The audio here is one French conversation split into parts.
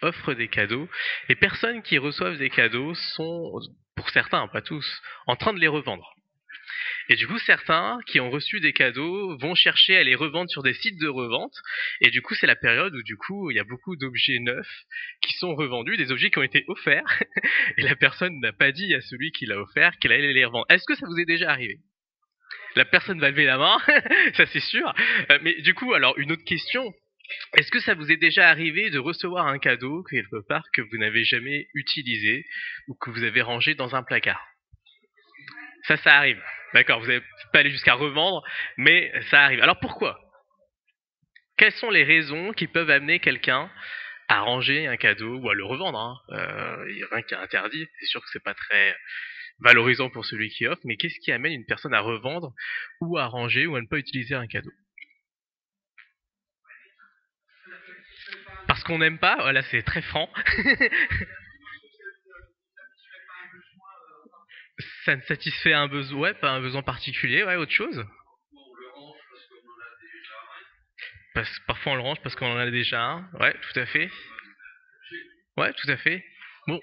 offre des cadeaux. Les personnes qui reçoivent des cadeaux sont, pour certains, pas tous, en train de les revendre. Et du coup, certains qui ont reçu des cadeaux vont chercher à les revendre sur des sites de revente. Et du coup, c'est la période où du coup, il y a beaucoup d'objets neufs qui sont revendus, des objets qui ont été offerts. Et la personne n'a pas dit à celui qui l'a offert qu'elle allait les revendre. Est-ce que ça vous est déjà arrivé ? La personne va lever la main, ça c'est sûr. Mais du coup, alors une autre question. Est-ce que ça vous est déjà arrivé de recevoir un cadeau quelque part que vous n'avez jamais utilisé ou que vous avez rangé dans un placard ? Ça arrive. D'accord, vous n'avez pas allé jusqu'à revendre, mais ça arrive. Alors pourquoi ? Quelles sont les raisons qui peuvent amener quelqu'un à ranger un cadeau ou à le revendre ? Il n'y a rien qui est interdit. C'est sûr que c'est pas très valorisant pour celui qui offre, mais qu'est-ce qui amène une personne à revendre ou à ranger ou à ne pas utiliser un cadeau ? Parce qu'on n'aime pas, voilà, c'est très franc. Ça ne satisfait un besoin, ouais, pas un besoin particulier, ouais, autre chose. Parfois on le range parce qu'on en a déjà un, ouais, tout à fait. Ouais, tout à fait. Bon.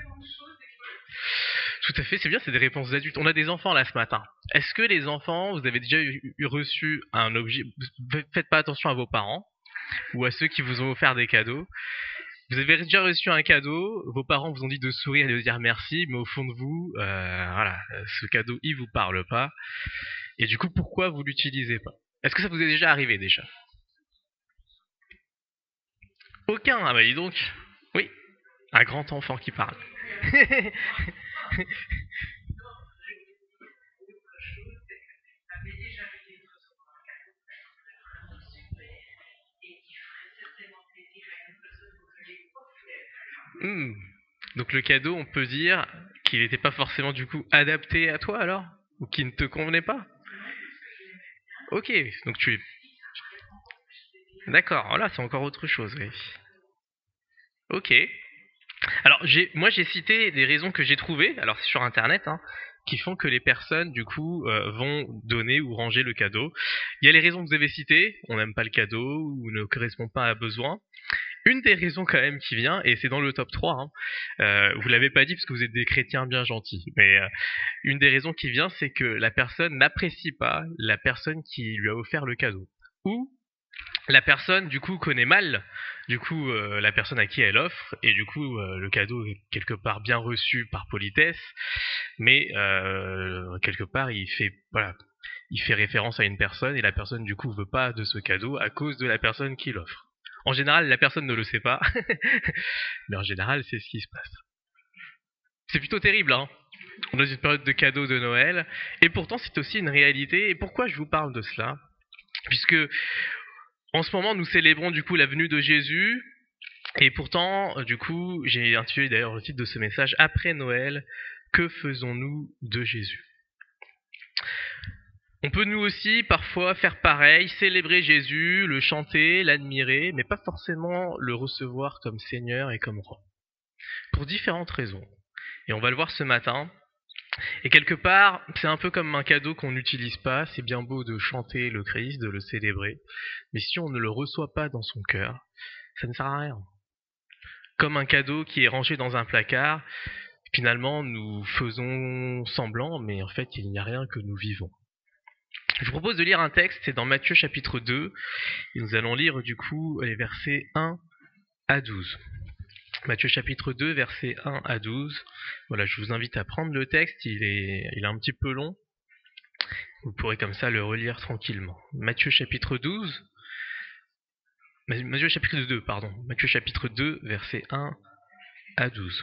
Tout à fait, c'est bien, c'est des réponses d'adultes. On a des enfants là ce matin. Est-ce que les enfants, vous avez déjà reçu un objet ? Faites pas attention à vos parents ou à ceux qui vous ont offert des cadeaux. Vous avez déjà reçu un cadeau, vos parents vous ont dit de sourire et de dire merci, mais au fond de vous, voilà, ce cadeau, il vous parle pas. Et du coup, pourquoi vous l'utilisez pas ? Est-ce que ça vous est déjà arrivé déjà ? Aucun, ah bah dis donc. Oui, un grand enfant qui parle. Hmm. Donc le cadeau, on peut dire qu'il n'était pas forcément du coup adapté à toi alors ? Ou qu'il ne te convenait pas ? Ok, donc tu es... D'accord, voilà, c'est encore autre chose, oui. Ok. Alors, moi j'ai cité des raisons que j'ai trouvées, alors c'est sur internet, hein, qui font que les personnes, du coup, vont donner ou ranger le cadeau. Il y a les raisons que vous avez citées, on n'aime pas le cadeau ou ne correspond pas à besoin. Une des raisons quand même qui vient, et c'est dans le top 3, hein, vous l'avez pas dit parce que vous êtes des chrétiens bien gentils, mais une des raisons qui vient, c'est que la personne n'apprécie pas la personne qui lui a offert le cadeau. Ou la personne, du coup, connaît mal, du coup, la personne à qui elle offre, et du coup, le cadeau est quelque part bien reçu par politesse, mais quelque part, il fait référence à une personne, et la personne, du coup, veut pas de ce cadeau à cause de la personne qui l'offre. En général, la personne ne le sait pas, mais en général, c'est ce qui se passe. C'est plutôt terrible, hein. On est dans une période de cadeaux de Noël, et pourtant, c'est aussi une réalité. Et pourquoi je vous parle de cela ? Puisque en ce moment, nous célébrons du coup la venue de Jésus, et pourtant, du coup, j'ai intitulé d'ailleurs le titre de ce message « Après Noël, que faisons-nous de Jésus ?» On peut nous aussi parfois faire pareil, célébrer Jésus, le chanter, l'admirer, mais pas forcément le recevoir comme Seigneur et comme Roi. Pour différentes raisons. Et on va le voir ce matin. Et quelque part, c'est un peu comme un cadeau qu'on n'utilise pas. C'est bien beau de chanter le Christ, de le célébrer. Mais si on ne le reçoit pas dans son cœur, ça ne sert à rien. Comme un cadeau qui est rangé dans un placard, finalement nous faisons semblant, mais en fait il n'y a rien que nous vivons. Je vous propose de lire un texte, c'est dans Matthieu chapitre 2, et nous allons lire du coup les versets 1 à 12. Matthieu chapitre 2, versets 1 à 12. Voilà, je vous invite à prendre le texte, il est un petit peu long. Vous pourrez comme ça le relire tranquillement. Matthieu chapitre 2, pardon. Matthieu chapitre 2, versets 1 à 12.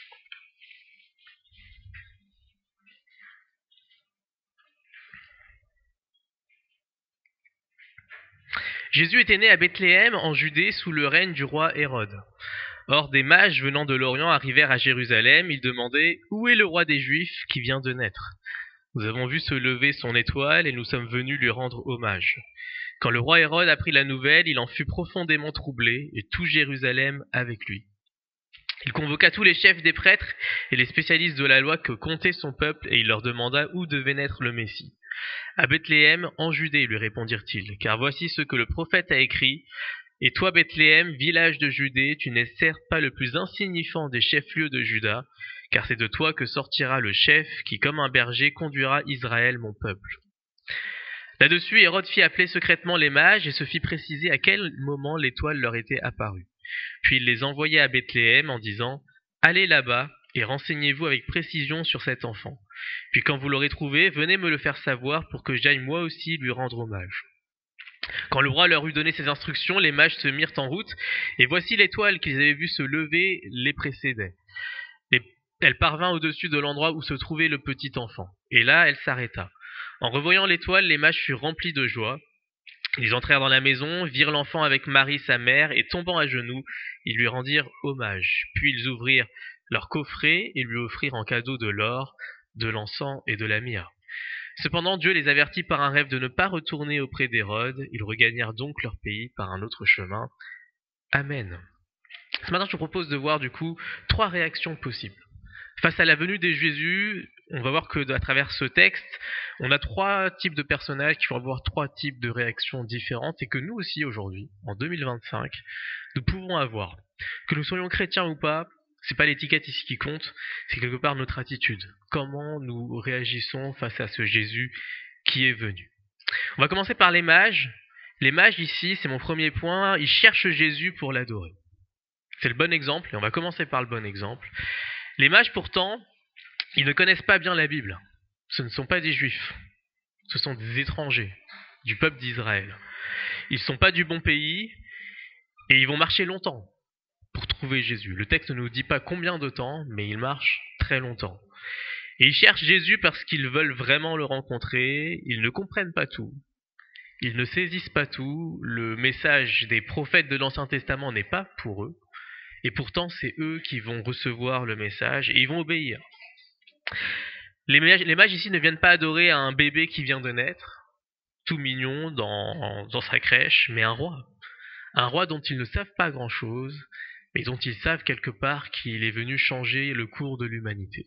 Jésus était né à Bethléem en Judée sous le règne du roi Hérode. Or des mages venant de l'Orient arrivèrent à Jérusalem, ils demandaient « Où est le roi des Juifs qui vient de naître ? Nous avons vu se lever son étoile et nous sommes venus lui rendre hommage. » Quand le roi Hérode apprit la nouvelle, il en fut profondément troublé et tout Jérusalem avec lui. Il convoqua tous les chefs des prêtres et les spécialistes de la loi que comptait son peuple et il leur demanda où devait naître le Messie. « À Bethléem, en Judée, lui répondirent-ils, car voici ce que le prophète a écrit. Et toi, Bethléem, village de Judée, tu n'es certes pas le plus insignifiant des chefs-lieux de Juda, car c'est de toi que sortira le chef qui, comme un berger, conduira Israël, mon peuple. » Là-dessus, Hérode fit appeler secrètement les mages et se fit préciser à quel moment l'étoile leur était apparue. Puis il les envoyait à Bethléem en disant « Allez là-bas et renseignez-vous avec précision sur cet enfant. Puis quand vous l'aurez trouvé, venez me le faire savoir pour que j'aille moi aussi lui rendre hommage. » Quand le roi leur eut donné ses instructions, les mages se mirent en route, et voici l'étoile qu'ils avaient vue se lever les précédait. Elle parvint au-dessus de l'endroit où se trouvait le petit enfant, et là elle s'arrêta. En revoyant l'étoile, les mages furent remplis de joie. Ils entrèrent dans la maison, virent l'enfant avec Marie sa mère, et tombant à genoux, ils lui rendirent hommage. Puis ils ouvrirent leur coffret et lui offrirent en cadeau de l'or, de l'encens et de la myrrhe. Cependant, Dieu les avertit par un rêve de ne pas retourner auprès d'Hérode. Ils regagnèrent donc leur pays par un autre chemin. Amen. Ce matin, je te propose de voir du coup 3 réactions possibles. Face à la venue de Jésus, on va voir que à travers ce texte, on a 3 types de personnages qui vont avoir 3 types de réactions différentes et que nous aussi aujourd'hui, en 2025, nous pouvons avoir. Que nous soyons chrétiens ou pas, c'est pas l'étiquette ici qui compte, c'est quelque part notre attitude. Comment nous réagissons face à ce Jésus qui est venu. On va commencer par les mages. Les mages ici, c'est mon premier point, ils cherchent Jésus pour l'adorer. C'est le bon exemple et on va commencer par le bon exemple. Les mages, pourtant, ils ne connaissent pas bien la Bible. Ce ne sont pas des juifs. Ce sont des étrangers du peuple d'Israël. Ils ne sont pas du bon pays et ils vont marcher longtemps pour trouver Jésus. Le texte ne nous dit pas combien de temps, mais ils marchent très longtemps. Et ils cherchent Jésus parce qu'ils veulent vraiment le rencontrer. Ils ne comprennent pas tout. Ils ne saisissent pas tout. Le message des prophètes de l'Ancien Testament n'est pas pour eux. Et pourtant, c'est eux qui vont recevoir le message et ils vont obéir. Les mages ici ne viennent pas adorer un bébé qui vient de naître, tout mignon dans sa crèche, mais un roi. Un roi dont ils ne savent pas grand-chose, mais dont ils savent quelque part qu'il est venu changer le cours de l'humanité.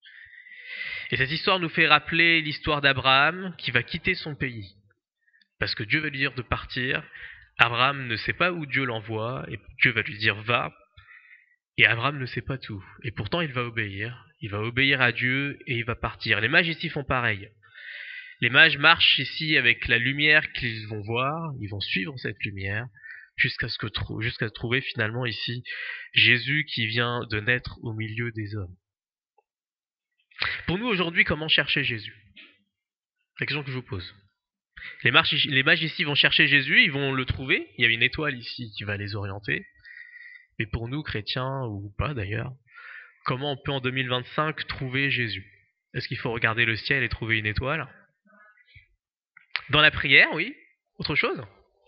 Et cette histoire nous fait rappeler l'histoire d'Abraham qui va quitter son pays. Parce que Dieu va lui dire de partir. Abraham ne sait pas où Dieu l'envoie, et Dieu va lui dire va. Et Abraham ne sait pas tout. Et pourtant, il va obéir. Il va obéir à Dieu et il va partir. Les mages ici font pareil. Les mages marchent ici avec la lumière qu'ils vont voir. Ils vont suivre cette lumière jusqu'à trouver finalement ici Jésus qui vient de naître au milieu des hommes. Pour nous aujourd'hui, comment chercher Jésus? La question que je vous pose. Les mages ici vont chercher Jésus, ils vont le trouver. Il y a une étoile ici qui va les orienter. Mais pour nous, chrétiens, ou pas d'ailleurs, comment on peut en 2025 trouver Jésus? Est-ce qu'il faut regarder le ciel et trouver une étoile? Dans la prière, oui. Autre chose?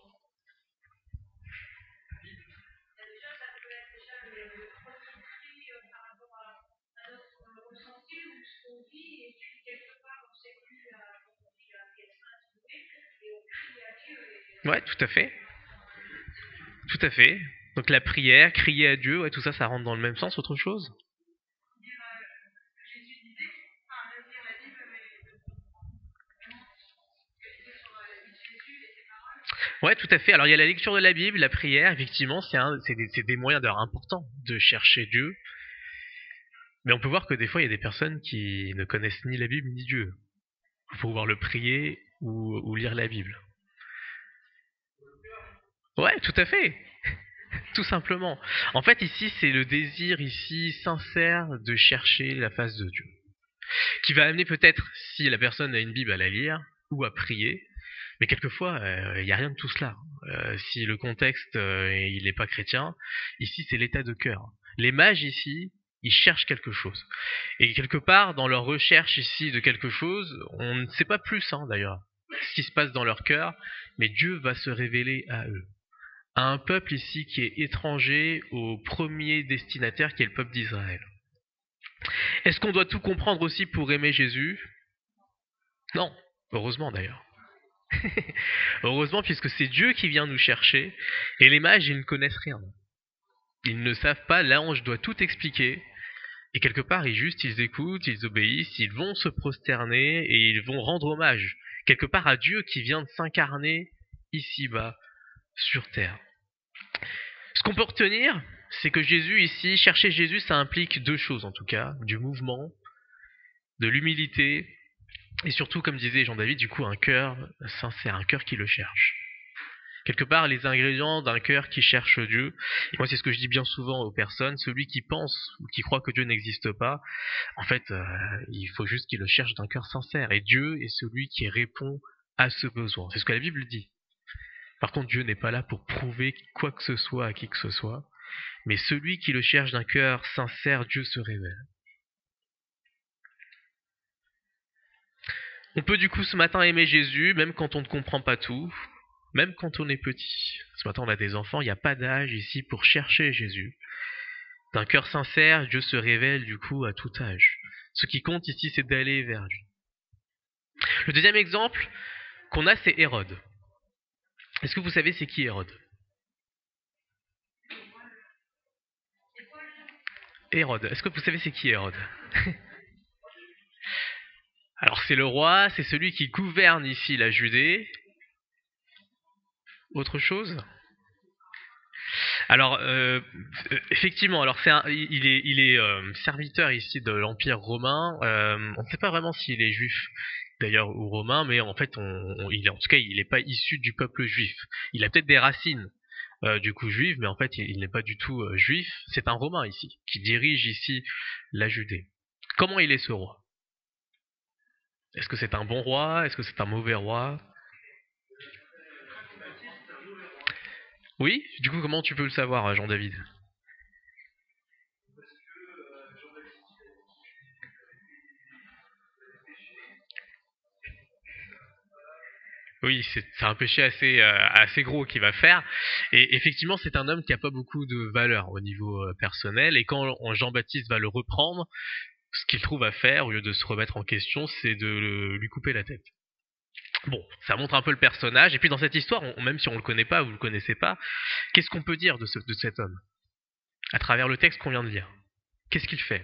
Ouais, tout à fait. Tout à fait. Donc la prière, crier à Dieu, ouais, tout ça, ça rentre dans le même sens. Autre chose? Ouais, tout à fait. Alors il y a la lecture de la Bible, la prière, effectivement, c'est des moyens d'ailleurs importants de chercher Dieu. Mais on peut voir que des fois, il y a des personnes qui ne connaissent ni la Bible ni Dieu. Il faut pouvoir le prier ou lire la Bible. Ouais, tout à fait. Tout simplement. En fait, ici, c'est le désir ici sincère de chercher la face de Dieu. Qui va amener peut-être, si la personne a une Bible, à la lire ou à prier. Mais quelquefois, il n'y a rien de tout cela. Si le contexte, il n'est pas chrétien, ici, c'est l'état de cœur. Les mages ici, ils cherchent quelque chose. Et quelque part, dans leur recherche ici de quelque chose, on ne sait pas plus, d'ailleurs, ce qui se passe dans leur cœur, mais Dieu va se révéler à eux. À un peuple ici qui est étranger au premier destinataire qui est le peuple d'Israël. Est-ce qu'on doit tout comprendre aussi pour aimer Jésus? Non, heureusement d'ailleurs. Heureusement, puisque c'est Dieu qui vient nous chercher, et les mages, ils ne connaissent rien. Ils ne savent pas, l'ange doit tout expliquer, et quelque part, ils écoutent, ils obéissent, ils vont se prosterner, et ils vont rendre hommage, quelque part à Dieu qui vient de s'incarner ici-bas, sur terre. Ce qu'on peut retenir, c'est que Jésus ici, chercher Jésus, ça implique deux choses en tout cas, du mouvement, de l'humilité, et surtout, comme disait Jean-David, du coup, un cœur sincère, un cœur qui le cherche. Quelque part, les ingrédients d'un cœur qui cherche Dieu, et moi c'est ce que je dis bien souvent aux personnes, celui qui pense ou qui croit que Dieu n'existe pas, en fait, il faut juste qu'il le cherche d'un cœur sincère, et Dieu est celui qui répond à ce besoin. C'est ce que la Bible dit. Par contre, Dieu n'est pas là pour prouver quoi que ce soit à qui que ce soit, mais celui qui le cherche d'un cœur sincère, Dieu se révèle. On peut du coup ce matin aimer Jésus, même quand on ne comprend pas tout, même quand on est petit. Ce matin on a des enfants, il n'y a pas d'âge ici pour chercher Jésus. D'un cœur sincère, Dieu se révèle du coup à tout âge. Ce qui compte ici, c'est d'aller vers lui. Le deuxième exemple qu'on a, c'est Hérode. Est-ce que vous savez c'est qui Hérode? Hérode, est-ce que vous savez c'est qui Hérode? Alors c'est le roi, c'est celui qui gouverne ici la Judée. Autre chose? Alors effectivement, alors il est serviteur ici de l'Empire romain. On ne sait pas vraiment s'il est juif d'ailleurs ou romain, mais en fait, en tout cas, il n'est pas issu du peuple juif. Il a peut-être des racines du coup juives, mais en fait, il n'est pas du tout juif. C'est un romain ici qui dirige ici la Judée. Comment il est ce roi? Est-ce que c'est un bon roi? Est-ce que c'est un mauvais roi? Oui, du coup, comment tu peux le savoir, Jean-David? Oui, c'est un péché assez gros qu'il va faire. Et effectivement, c'est un homme qui n'a pas beaucoup de valeur au niveau personnel. Et quand Jean-Baptiste va le reprendre, ce qu'il trouve à faire, au lieu de se remettre en question, c'est de lui couper la tête. Bon, ça montre un peu le personnage. Et puis dans cette histoire, même si on le connaît pas, vous le connaissez pas, qu'est-ce qu'on peut dire de cet homme à travers le texte qu'on vient de lire? Qu'est-ce qu'il fait?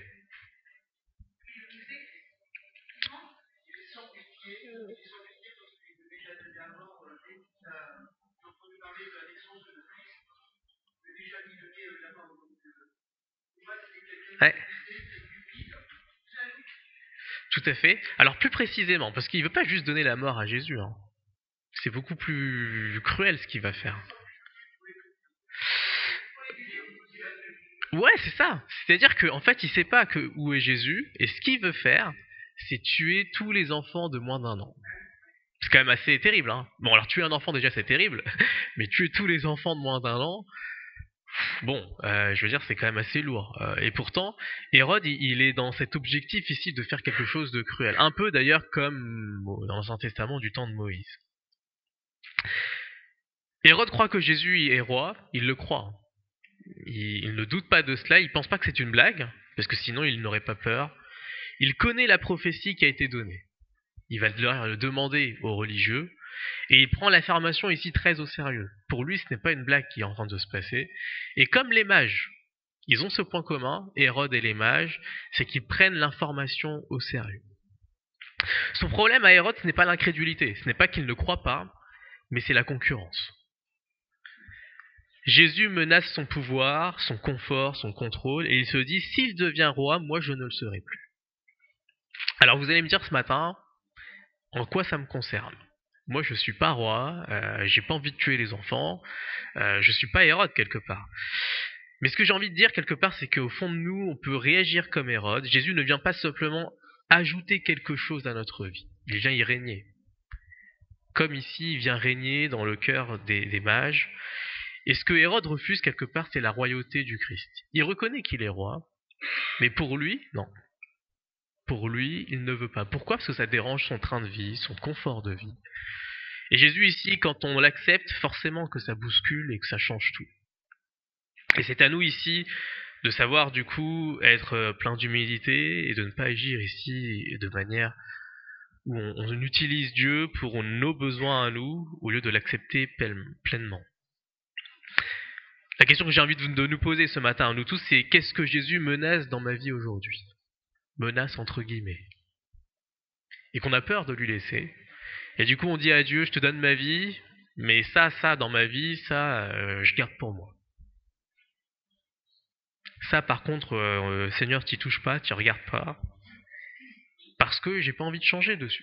Ouais, tout à fait. Alors plus précisément, parce qu'il veut pas juste donner la mort à Jésus, hein. C'est beaucoup plus cruel ce qu'il va faire. Ouais, c'est ça. C'est-à-dire qu'en fait, il sait pas où est Jésus, et ce qu'il veut faire, c'est tuer tous les enfants de moins d'1 an. C'est quand même assez terrible, hein. Bon, alors tuer un enfant déjà c'est terrible, mais tuer tous les enfants de moins d'1 an, bon, je veux dire c'est quand même assez lourd. Et pourtant, Hérode, il est dans cet objectif ici de faire quelque chose de cruel. Un peu d'ailleurs comme dans l'Ancien Testament du temps de Moïse. Hérode croit que Jésus est roi, il le croit. Il ne doute pas de cela, il pense pas que c'est une blague, parce que sinon il n'aurait pas peur. Il connaît la prophétie qui a été donnée. Il va le demander aux religieux, et il prend l'affirmation ici très au sérieux. Pour lui, ce n'est pas une blague qui est en train de se passer. Et comme les mages, ils ont ce point commun, Hérode et les mages, c'est qu'ils prennent l'information au sérieux. Son problème à Hérode, ce n'est pas l'incrédulité, ce n'est pas qu'il ne croit pas, mais c'est la concurrence. Jésus menace son pouvoir, son confort, son contrôle, et il se dit, s'il devient roi, moi je ne le serai plus. Alors vous allez me dire ce matin, en quoi ça me concerne? Moi je suis pas roi, j'ai pas envie de tuer les enfants, je suis pas Hérode quelque part. Mais ce que j'ai envie de dire quelque part, c'est qu'au fond de nous, on peut réagir comme Hérode. Jésus ne vient pas simplement ajouter quelque chose à notre vie, il vient y régner. Comme ici, il vient régner dans le cœur des mages. Et ce que Hérode refuse quelque part, c'est la royauté du Christ. Il reconnaît qu'il est roi, mais pour lui, non. Pour lui, il ne veut pas. Pourquoi? Parce que ça dérange son train de vie, son confort de vie. Et Jésus ici, quand on l'accepte, forcément que ça bouscule et que ça change tout. Et c'est à nous ici de savoir du coup être plein d'humilité et de ne pas agir ici de manière où on utilise Dieu pour nos besoins à nous au lieu de l'accepter pleinement. La question que j'ai envie de nous poser ce matin à nous tous, c'est qu'est-ce que Jésus menace dans ma vie aujourd'hui? Menace entre guillemets. Et qu'on a peur de lui laisser. Et du coup on dit à Dieu, je te donne ma vie, mais ça dans ma vie, ça, je garde pour moi. Ça, par contre, Seigneur, t'y touches pas, t'y regardes pas, parce que j'ai pas envie de changer dessus.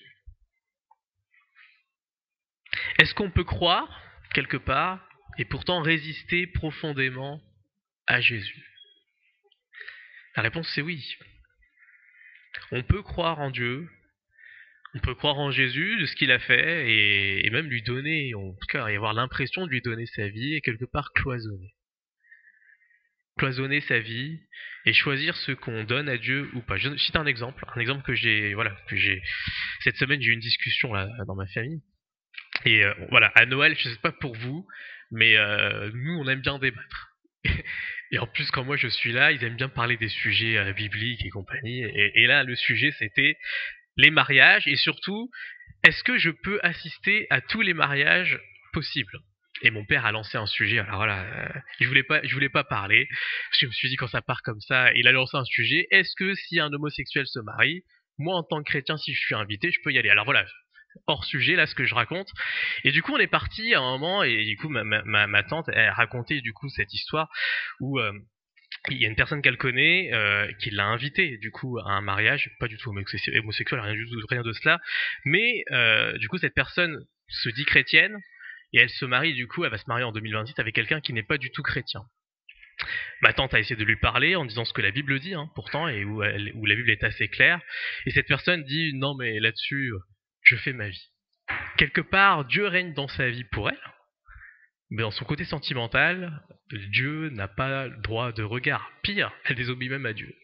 Est-ce qu'on peut croire, quelque part, et pourtant résister profondément à Jésus? La réponse c'est oui. On peut croire en Dieu, on peut croire en Jésus, de ce qu'il a fait, et même lui donner, en tout cas, y avoir l'impression de lui donner sa vie, et quelque part cloisonner. Cloisonner sa vie, et choisir ce qu'on donne à Dieu ou pas. Je cite un exemple que j'ai, cette semaine j'ai eu une discussion là, dans ma famille, et voilà, à Noël, je sais pas pour vous, mais nous on aime bien débattre. Et en plus, quand moi je suis là, ils aiment bien parler des sujets bibliques et compagnie. Et là, le sujet, c'était les mariages et surtout, est-ce que je peux assister à tous les mariages possibles? Et mon père a lancé un sujet. Alors voilà, je voulais pas parler. Parce que je me suis dit quand ça part comme ça, il a lancé un sujet. Est-ce que si un homosexuel se marie, moi en tant que chrétien, si je suis invité, je peux y aller? Alors voilà, hors sujet là ce que je raconte. Et du coup on est parti à un moment et du coup ma tante elle racontait du coup cette histoire où il y a une personne qu'elle connaît qui l'a invitée du coup à un mariage, pas du tout homosexuel, rien de cela, mais du coup cette personne se dit chrétienne et elle se marie, du coup elle va se marier en 2026 avec quelqu'un qui n'est pas du tout chrétien. Ma tante a essayé de lui parler en disant ce que la Bible dit, pourtant, et où la Bible est assez claire, et cette personne dit non mais là-dessus je fais ma vie. Quelque part, Dieu règne dans sa vie pour elle, mais dans son côté sentimental, Dieu n'a pas le droit de regard. Pire, elle désobéit même à Dieu.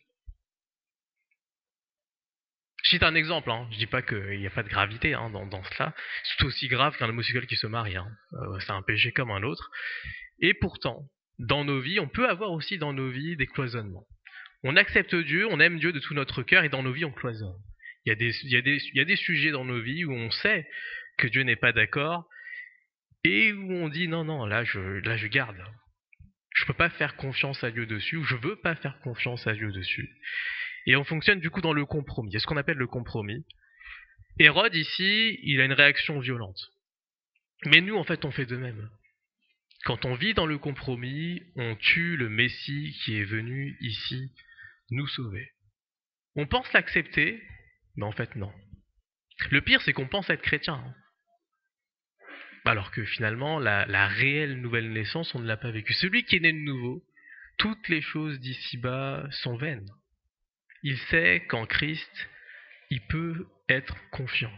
Je cite un exemple, je dis pas qu'il n'y a pas de gravité dans cela. C'est aussi grave qu'un homosexuel qui se marie. C'est un péché comme un autre. Et pourtant, dans nos vies, on peut avoir aussi dans nos vies des cloisonnements. On accepte Dieu, on aime Dieu de tout notre cœur, et dans nos vies, on cloisonne. Il y a des sujets dans nos vies où on sait que Dieu n'est pas d'accord, et où on dit non, là je garde. Je peux pas faire confiance à Dieu dessus, ou je veux pas faire confiance à Dieu dessus. Et on fonctionne du coup dans le compromis. C'est ce qu'on appelle le compromis. Hérode ici, il a une réaction violente. Mais nous, en fait, on fait de même. Quand on vit dans le compromis, on tue le Messie qui est venu ici nous sauver. On pense l'accepter, mais en fait non. Le pire, c'est qu'on pense être chrétien. Alors que finalement, la réelle nouvelle naissance, on ne l'a pas vécue. Celui qui est né de nouveau, toutes les choses d'ici-bas sont vaines. Il sait qu'en Christ, il peut être confiant.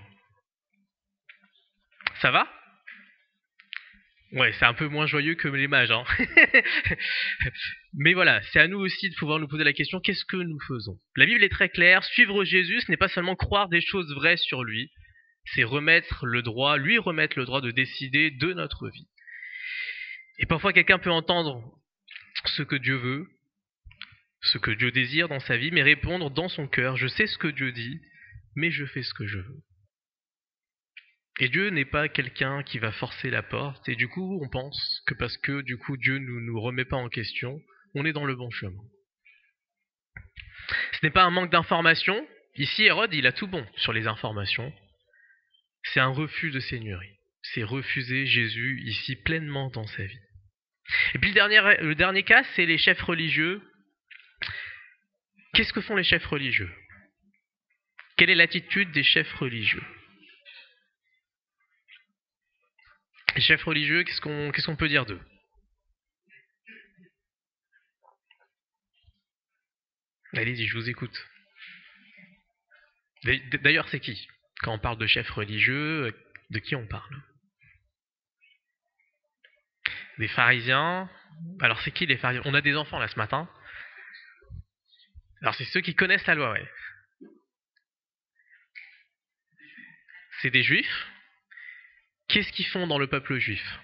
Ça va? Ouais, c'est un peu moins joyeux que les mages. Mais voilà, c'est à nous aussi de pouvoir nous poser la question, qu'est-ce que nous faisons? La Bible est très claire, suivre Jésus, ce n'est pas seulement croire des choses vraies sur lui, c'est lui remettre le droit de décider de notre vie. Et parfois quelqu'un peut entendre ce que Dieu veut, ce que Dieu désire dans sa vie, mais répondre dans son cœur, je sais ce que Dieu dit, mais je fais ce que je veux. Et Dieu n'est pas quelqu'un qui va forcer la porte, et du coup on pense que parce que du coup Dieu ne nous remet pas en question, on est dans le bon chemin. Ce n'est pas un manque d'informations. Ici Hérode il a tout bon sur les informations. C'est un refus de seigneurie. C'est refuser Jésus ici pleinement dans sa vie. Et puis le dernier cas, c'est les chefs religieux. Qu'est-ce que font les chefs religieux? Quelle est l'attitude des chefs religieux? Les chefs religieux, qu'est-ce qu'on peut dire d'eux? Allez-y, je vous écoute. D'ailleurs, c'est qui? Quand on parle de chefs religieux, de qui on parle? Des pharisiens. Alors, c'est qui les pharisiens? On a des enfants là ce matin. Alors, c'est ceux qui connaissent la loi, ouais. C'est des juifs. Qu'est-ce qu'ils font dans le peuple juif?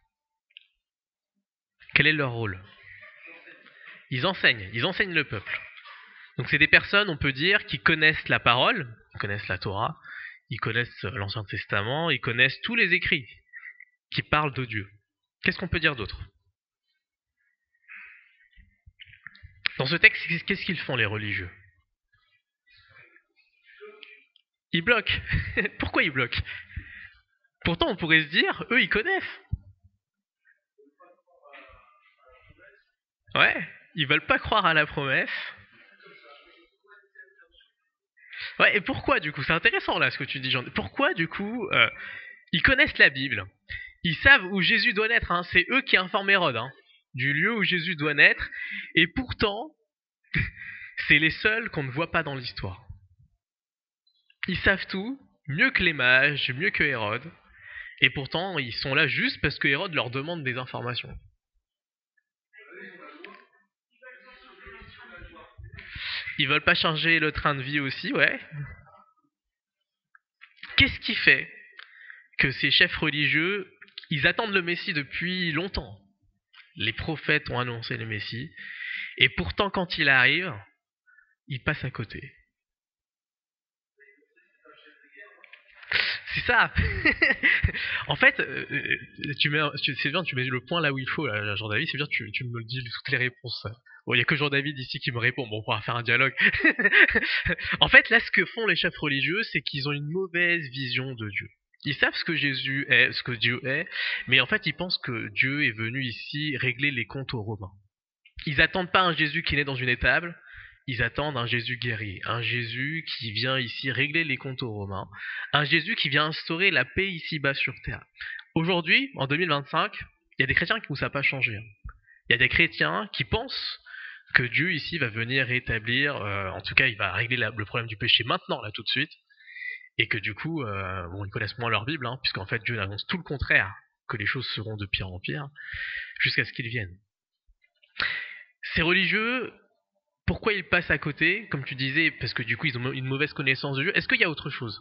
Quel est leur rôle? Ils enseignent le peuple. Donc c'est des personnes, on peut dire, qui connaissent la parole, qui connaissent la Torah, ils connaissent l'Ancien Testament, ils connaissent tous les écrits qui parlent de Dieu. Qu'est-ce qu'on peut dire d'autre? Dans ce texte, qu'est-ce qu'ils font les religieux? Ils bloquent. Pourquoi ils bloquent? Pourtant, on pourrait se dire, eux, ils connaissent. Ouais, Ils veulent pas croire à la promesse. Ouais, et pourquoi du coup? C'est intéressant là ce que tu dis, Jean. Pourquoi du coup ils connaissent la Bible, ils savent où Jésus doit naître, hein. C'est eux qui informent Hérode du lieu où Jésus doit naître, et pourtant c'est les seuls qu'on ne voit pas dans l'histoire. Ils savent tout, mieux que les mages, mieux que Hérode, et pourtant ils sont là juste parce que Hérode leur demande des informations. Ils veulent pas changer le train de vie aussi, ouais. Qu'est-ce qui fait que ces chefs religieux, ils attendent le Messie depuis longtemps? Les prophètes ont annoncé le Messie, et pourtant quand il arrive, ils passent à côté. C'est ça. En fait, c'est bien, tu mets le point là où il faut, là, Jean-David, c'est bien, tu me le dis toutes les réponses. Bon, il y a que Jean-David ici qui me répond, bon, on pourra faire un dialogue. En fait, là, ce que font les chefs religieux, c'est qu'ils ont une mauvaise vision de Dieu. Ils savent ce que Jésus est, ce que Dieu est, mais en fait, ils pensent que Dieu est venu ici régler les comptes aux Romains. Ils attendent pas un Jésus qui naît dans une étable, ils attendent un Jésus guerrier, un Jésus qui vient ici régler les comptes aux Romains, un Jésus qui vient instaurer la paix ici-bas sur terre. Aujourd'hui, en 2025, il y a des chrétiens où ça n'a pas changé. Il y a des chrétiens qui pensent que Dieu ici va venir rétablir, en tout cas il va régler le problème du péché maintenant, là tout de suite, et que du coup, bon, ils connaissent moins leur Bible, puisqu'en fait Dieu annonce tout le contraire, que les choses seront de pire en pire, jusqu'à ce qu'ils viennent. Ces religieux, pourquoi ils passent à côté? Comme tu disais, parce que du coup ils ont une mauvaise connaissance de Dieu. Est-ce qu'il y a autre chose?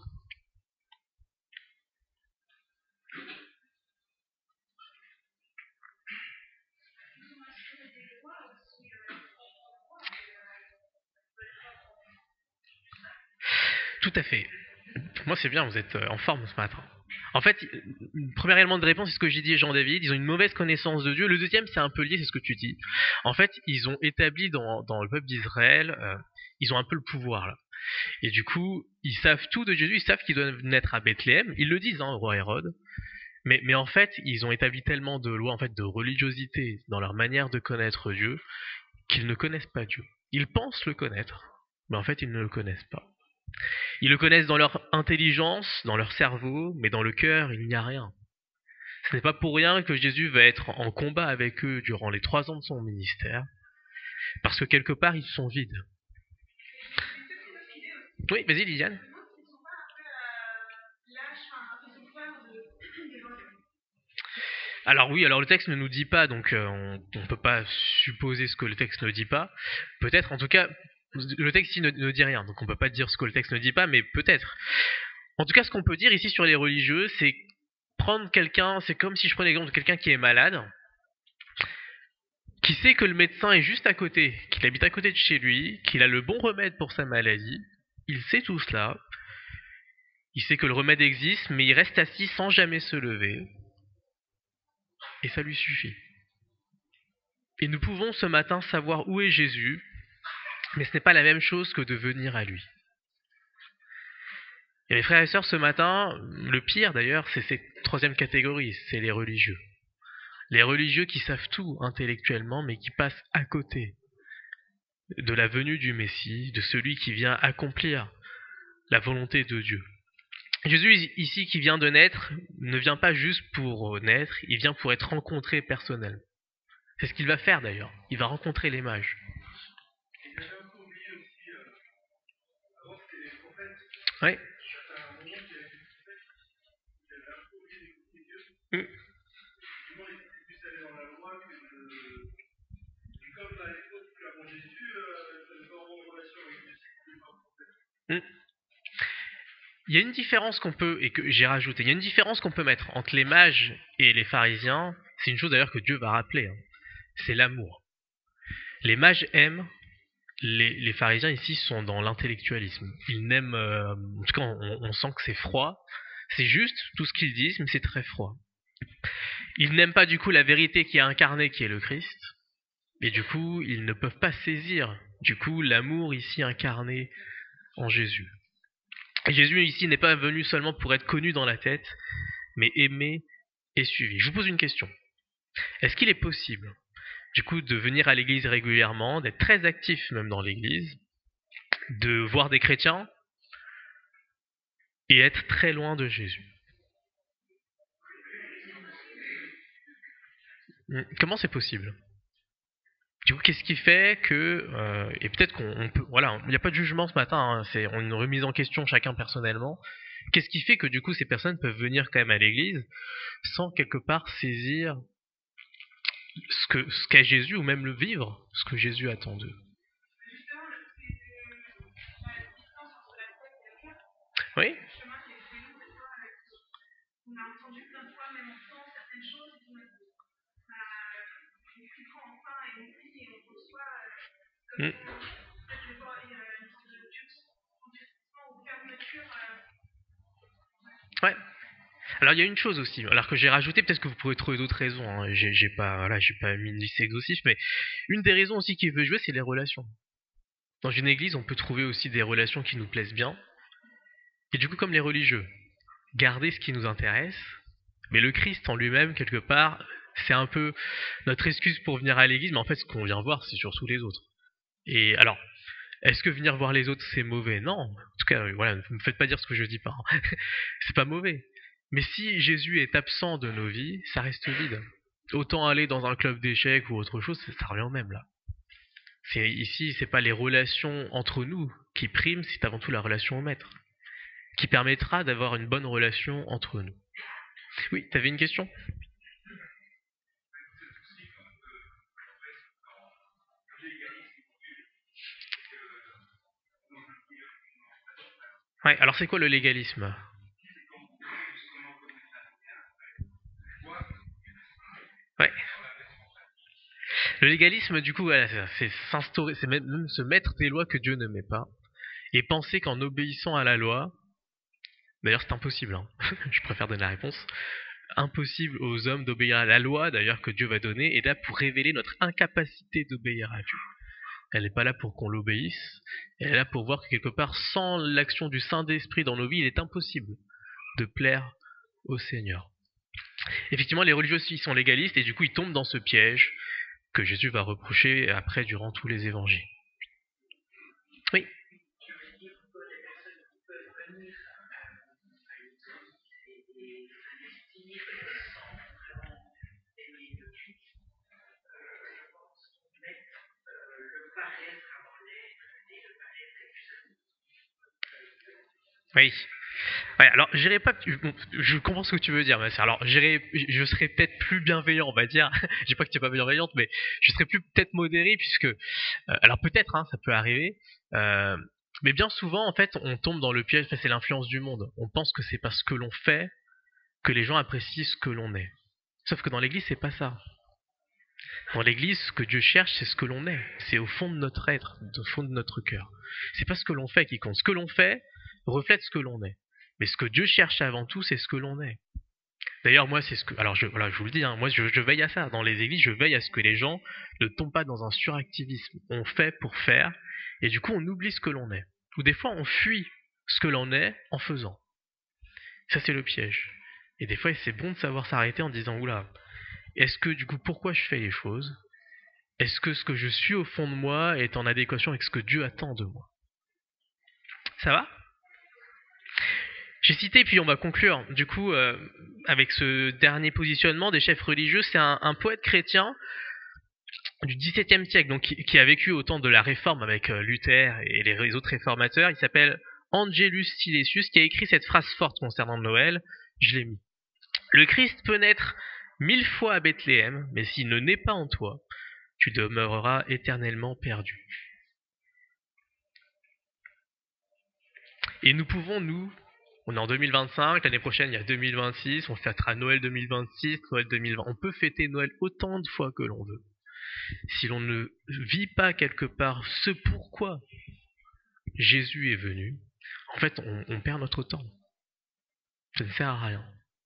Tout à fait. Moi c'est bien, vous êtes en forme ce matin. En fait, le premier élément de réponse, c'est ce que j'ai dit Jean-David, ils ont une mauvaise connaissance de Dieu. Le deuxième, c'est un peu lié, c'est ce que tu dis. En fait, ils ont établi dans le peuple d'Israël, ils ont un peu le pouvoir là. Et du coup, ils savent tout de Jésus, ils savent qu'il doit naître à Bethléem, ils le disent au roi Hérode, mais en fait, ils ont établi tellement de lois, en fait, de religiosité dans leur manière de connaître Dieu, qu'ils ne connaissent pas Dieu. Ils pensent le connaître, mais en fait, ils ne le connaissent pas. Ils le connaissent dans leur intelligence, dans leur cerveau, mais dans le cœur, il n'y a rien. Ce n'est pas pour rien que Jésus va être en combat avec eux durant les 3 ans de son ministère, parce que quelque part, ils sont vides. Oui, vas-y, Liliane. Alors oui, alors le texte ne nous dit pas, donc on ne peut pas supposer ce que le texte ne dit pas. Peut-être, en tout cas, le texte ici ne dit rien, donc on ne peut pas dire ce que le texte ne dit pas, mais peut-être. En tout cas, ce qu'on peut dire ici sur les religieux, c'est prendre quelqu'un, c'est comme si je prenais l'exemple de quelqu'un qui est malade, qui sait que le médecin est juste à côté, qu'il habite à côté de chez lui, qu'il a le bon remède pour sa maladie, il sait tout cela, il sait que le remède existe, mais il reste assis sans jamais se lever, et ça lui suffit. Et nous pouvons ce matin savoir où est Jésus, mais ce n'est pas la même chose que de venir à lui. Et mes frères et sœurs, ce matin, le pire d'ailleurs, c'est cette troisième catégorie, c'est les religieux. Les religieux qui savent tout intellectuellement, mais qui passent à côté de la venue du Messie, de celui qui vient accomplir la volonté de Dieu. Jésus ici qui vient de naître ne vient pas juste pour naître, il vient pour être rencontré personnellement. C'est ce qu'il va faire d'ailleurs, il va rencontrer les mages. Oui. Mm. Mm. Il y a une différence qu'on peut, et que j'ai rajouté, il y a une différence qu'on peut mettre entre les mages et les pharisiens, c'est une chose d'ailleurs que Dieu va rappeler, c'est l'amour. Les mages aiment, les pharisiens ici sont dans l'intellectualisme. Ils n'aiment, en tout cas on sent que c'est froid, c'est juste tout ce qu'ils disent, mais c'est très froid. Ils n'aiment pas du coup la vérité qui est incarnée, qui est le Christ, et du coup ils ne peuvent pas saisir du coup l'amour ici incarné en Jésus. Et Jésus ici n'est pas venu seulement pour être connu dans la tête, mais aimé et suivi. Je vous pose une question. Est-ce qu'il est possible, du coup de venir à l'église régulièrement, d'être très actif même dans l'église, de voir des chrétiens et être très loin de Jésus. Comment c'est possible? Du coup, qu'est-ce qui fait que et peut-être qu'on peut, voilà, il n'y a pas de jugement ce matin, hein, c'est une remise en question chacun personnellement. Qu'est-ce qui fait que du coup ces personnes peuvent venir quand même à l'église sans quelque part saisir ce qu'est Jésus ou même le vivre, ce que Jésus attend d'eux? Oui. Mm. Ouais. Alors il y a une chose aussi, alors que j'ai rajouté, peut-être que vous pourrez trouver d'autres raisons, hein. J'ai pas mis une liste exhaustive, mais une des raisons aussi qui veut jouer, c'est les relations. Dans une église, on peut trouver aussi des relations qui nous plaisent bien, et du coup, comme les religieux, garder ce qui nous intéresse, mais le Christ en lui-même, quelque part, c'est un peu notre excuse pour venir à l'église, mais en fait, ce qu'on vient voir, c'est surtout les autres. Et alors, est-ce que venir voir les autres, c'est mauvais? Non. En tout cas, voilà, ne me faites pas dire ce que je dis pas, hein. C'est pas mauvais. Mais si Jésus est absent de nos vies, ça reste vide. Autant aller dans un club d'échecs ou autre chose, ça revient au même là. Ici, c'est pas les relations entre nous qui priment, c'est avant tout la relation au maître, qui permettra d'avoir une bonne relation entre nous. Oui, t'avais une question? Ouais, alors c'est quoi le légalisme? Ouais. Le légalisme, du coup, voilà, c'est s'instaurer, c'est même se mettre des lois que Dieu ne met pas, et penser qu'en obéissant à la loi, d'ailleurs c'est impossible, hein. Je préfère donner la réponse, impossible aux hommes d'obéir à la loi, d'ailleurs que Dieu va donner, est là pour révéler notre incapacité d'obéir à Dieu. Elle n'est pas là pour qu'on l'obéisse, elle est là pour voir que quelque part, sans l'action du Saint-Esprit dans nos vies, il est impossible de plaire au Seigneur. Effectivement, les religieux aussi sont légalistes et du coup ils tombent dans ce piège que Jésus va reprocher après durant tous les évangiles. Oui. Oui. Ouais, alors j'irai pas. Bon, je comprends ce que tu veux dire, mais alors je serais peut-être plus bienveillant, on va dire. Je dis pas que tu es pas bienveillante, mais je serais plus peut-être modéré puisque, alors peut-être, hein, ça peut arriver. euh, mais bien souvent, en fait, on tombe dans le piège. Enfin, c'est l'influence du monde. On pense que c'est parce que l'on fait que les gens apprécient ce que l'on est. Sauf que dans l'Église, c'est pas ça. Dans l'Église, ce que Dieu cherche, c'est ce que l'on est. C'est au fond de notre être, au fond de notre cœur. C'est pas ce que l'on fait qui compte. Ce que l'on fait reflète ce que l'on est. Mais ce que Dieu cherche avant tout, c'est ce que l'on est. D'ailleurs, moi, c'est ce que. Alors, voilà, je vous le dis, hein, moi, je veille à ça. Dans les églises, je veille à ce que les gens ne tombent pas dans un suractivisme. On fait pour faire, et du coup, on oublie ce que l'on est. Ou des fois, on fuit ce que l'on est en faisant. Ça, c'est le piège. Et des fois, c'est bon de savoir s'arrêter en disant, oula, est-ce que, du coup, pourquoi je fais les choses? Est-ce que ce que je suis au fond de moi est en adéquation avec ce que Dieu attend de moi? Ça va? J'ai cité, puis on va conclure, du coup, avec ce dernier positionnement des chefs religieux, c'est un poète chrétien du XVIIe siècle, donc qui a vécu au temps de la Réforme avec Luther et les autres réformateurs. Il s'appelle Angelus Silesius, qui a écrit cette phrase forte concernant Noël. Je l'ai mis. Le Christ peut naître 1000 fois à Bethléem, mais s'il ne naît pas en toi, tu demeureras éternellement perdu. Et nous pouvons, nous, on est en 2025, l'année prochaine il y a 2026, on fêtera Noël 2026, Noël 2020. On peut fêter Noël autant de fois que l'on veut. Si l'on ne vit pas quelque part ce pourquoi Jésus est venu, en fait on perd notre temps. Ça ne sert à rien.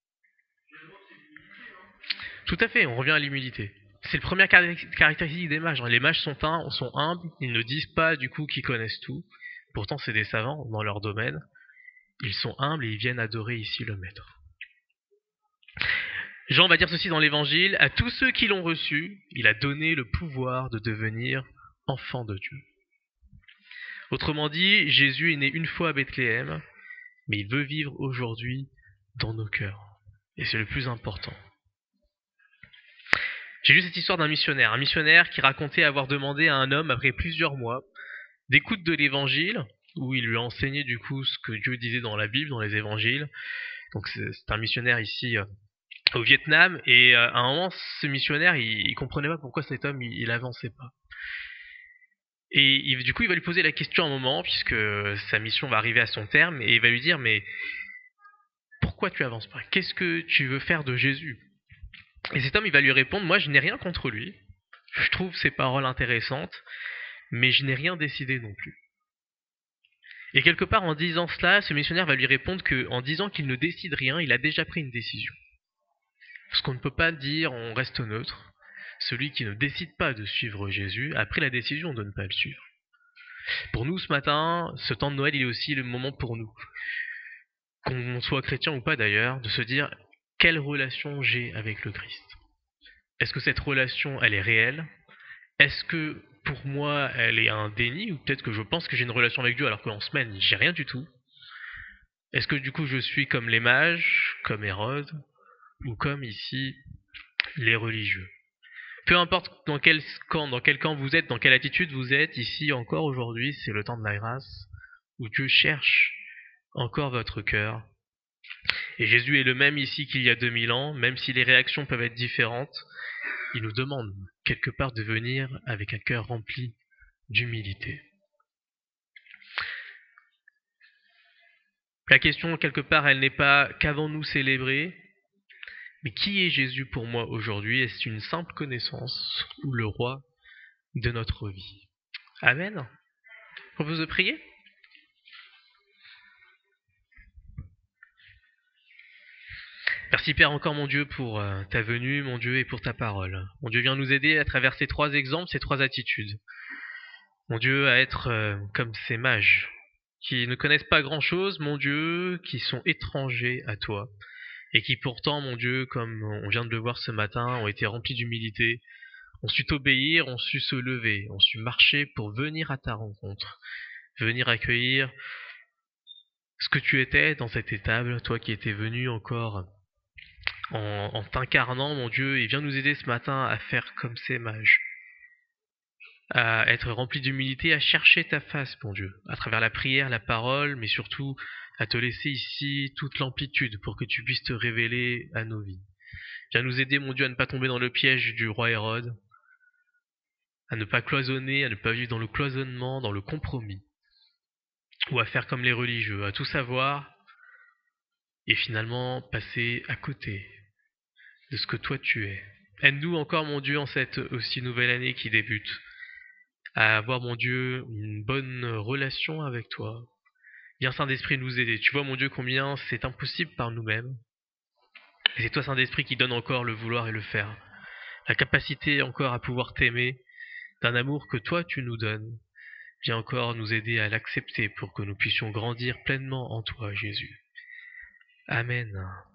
Tout à fait, on revient à l'humilité. C'est la première caractéristique des mages. Les mages sont humbles, ils ne disent pas du coup qu'ils connaissent tout. Pourtant c'est des savants dans leur domaine. Ils sont humbles et ils viennent adorer ici le maître. Jean va dire ceci dans l'évangile, à tous ceux qui l'ont reçu, il a donné le pouvoir de devenir enfants de Dieu. Autrement dit, Jésus est né une fois à Bethléem, mais il veut vivre aujourd'hui dans nos cœurs. Et c'est le plus important. J'ai lu cette histoire d'un missionnaire. Un missionnaire qui racontait avoir demandé à un homme, après plusieurs mois, d'écoute de l'évangile, où il lui a enseigné du coup ce que Dieu disait dans la Bible, dans les évangiles. Donc c'est un missionnaire ici au Vietnam, et à un moment, ce missionnaire, il comprenait pas pourquoi cet homme, il avançait pas. Et du coup, il va lui poser la question un moment, puisque sa mission va arriver à son terme, et il va lui dire, mais pourquoi tu avances pas? Qu'est-ce que tu veux faire de Jésus? Et cet homme, il va lui répondre, moi, je n'ai rien contre lui. Je trouve ses paroles intéressantes, mais je n'ai rien décidé non plus. Et quelque part, en disant cela, ce missionnaire va lui répondre qu'en disant qu'il ne décide rien, il a déjà pris une décision. Parce qu'on ne peut pas dire on reste neutre. Celui qui ne décide pas de suivre Jésus a pris la décision de ne pas le suivre. Pour nous, ce matin, ce temps de Noël, il est aussi le moment pour nous, qu'on soit chrétien ou pas d'ailleurs, de se dire quelle relation j'ai avec le Christ. Est-ce que cette relation, elle est réelle? Est-ce que pour moi, elle est un déni? Ou peut-être que je pense que j'ai une relation avec Dieu alors qu'en semaine, j'ai rien du tout? Est-ce que du coup, je suis comme les mages, comme Hérode, ou comme ici, les religieux? Peu importe dans quel camp vous êtes, dans quelle attitude vous êtes, ici encore aujourd'hui, c'est le temps de la grâce, où Dieu cherche encore votre cœur. Et Jésus est le même ici qu'il y a 2000 ans, même si les réactions peuvent être différentes, il nous demande quelque part de venir avec un cœur rempli d'humilité. La question, quelque part, elle n'est pas qu'avons-nous célébré, mais qui est Jésus pour moi aujourd'hui? Est-ce une simple connaissance ou le roi de notre vie? Amen. Je propose de prier. Merci Père encore mon Dieu pour ta venue, mon Dieu, et pour ta parole. Mon Dieu, viens nous aider à travers ces trois exemples, ces trois attitudes. Mon Dieu, à être comme ces mages qui ne connaissent pas grand-chose, mon Dieu, qui sont étrangers à toi, et qui pourtant, mon Dieu, comme on vient de le voir ce matin, ont été remplis d'humilité, ont su t'obéir, ont su se lever, ont su marcher pour venir à ta rencontre, venir accueillir ce que tu étais dans cette étable, toi qui étais venu encore en t'incarnant, mon Dieu, et viens nous aider ce matin à faire comme ces mages, à être remplis d'humilité, à chercher ta face, mon Dieu, à travers la prière, la parole, mais surtout à te laisser ici toute l'amplitude pour que tu puisses te révéler à nos vies. Viens nous aider, mon Dieu, à ne pas tomber dans le piège du roi Hérode, à ne pas cloisonner, à ne pas vivre dans le cloisonnement, dans le compromis, ou à faire comme les religieux, à tout savoir, et finalement passer à côté de ce que toi tu es. Aide-nous encore, mon Dieu, en cette aussi nouvelle année qui débute, à avoir, mon Dieu, une bonne relation avec toi. Viens, Saint-Esprit, nous aider. Tu vois, mon Dieu, combien c'est impossible par nous-mêmes. Et c'est toi, Saint-Esprit, qui donne encore le vouloir et le faire. La capacité encore à pouvoir t'aimer d'un amour que toi, tu nous donnes. Viens encore nous aider à l'accepter pour que nous puissions grandir pleinement en toi, Jésus. Amen.